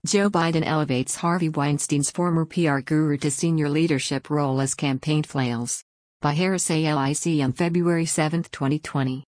Joe Biden elevates Harvey Weinstein's former PR guru to senior leadership role as campaign flails. By Harris ALIC on February 7, 2020.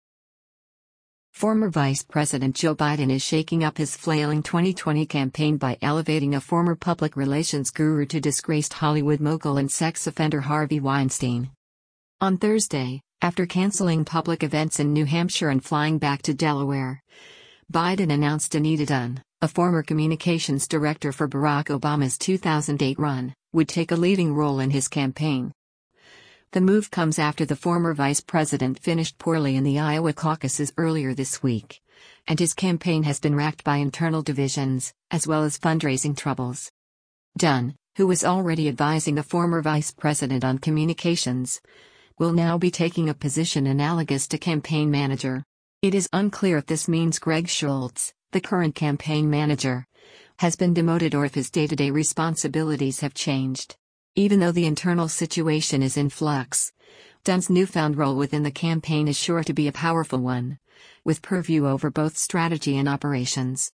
Former Vice President Joe Biden is shaking up his flailing 2020 campaign by elevating a former public relations guru to disgraced Hollywood mogul and sex offender Harvey Weinstein. On Thursday, after canceling public events in New Hampshire and flying back to Delaware, Biden announced Anita Dunn, a former communications director for Barack Obama's 2008 run, would take a leading role in his campaign. The move comes after the former vice president finished poorly in the Iowa caucuses earlier this week, and his campaign has been racked by internal divisions, as well as fundraising troubles. Dunn, who was already advising the former vice president on communications, will now be taking a position analogous to campaign manager. It is unclear if this means Greg Schultz, the current campaign manager, has been demoted or if his day-to-day responsibilities have changed. Even though the internal situation is in flux, Dunn's newfound role within the campaign is sure to be a powerful one, with purview over both strategy and operations.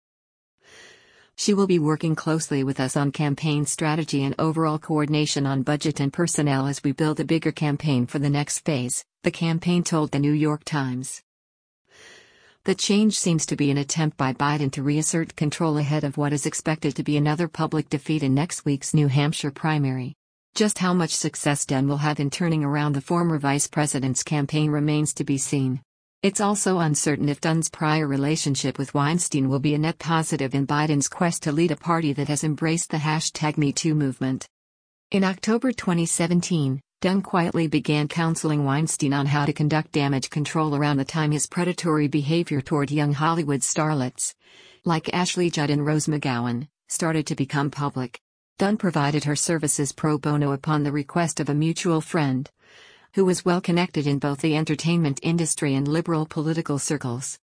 She will be working closely with us on campaign strategy and overall coordination on budget and personnel as we build a bigger campaign for the next phase, the campaign told the New York Times. The change seems to be an attempt by Biden to reassert control ahead of what is expected to be another public defeat in next week's New Hampshire primary. Just how much success Dunn will have in turning around the former vice president's campaign remains to be seen. It's also uncertain if Dunn's prior relationship with Weinstein will be a net positive in Biden's quest to lead a party that has embraced the #MeToo movement. In October 2017, Dunn quietly began counseling Weinstein on how to conduct damage control around the time his predatory behavior toward young Hollywood starlets, like Ashley Judd and Rose McGowan, started to become public. Dunn provided her services pro bono upon the request of a mutual friend, who was well connected in both the entertainment industry and liberal political circles.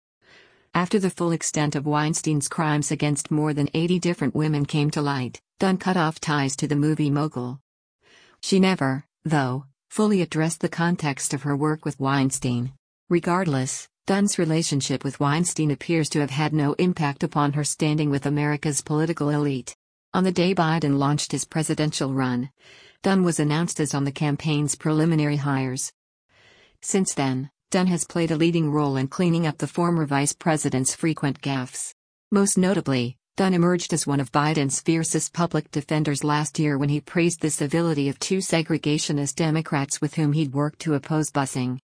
After the full extent of Weinstein's crimes against more than 80 different women came to light, Dunn cut off ties to the movie mogul. She never, though, fully addressed the context of her work with Weinstein. Regardless, Dunn's relationship with Weinstein appears to have had no impact upon her standing with America's political elite. On the day Biden launched his presidential run, Dunn was announced as on the campaign's preliminary hires. Since then, Dunn has played a leading role in cleaning up the former vice president's frequent gaffes. Most notably, Dunn emerged as one of Biden's fiercest public defenders last year when he praised the civility of two segregationist Democrats with whom he'd worked to oppose busing.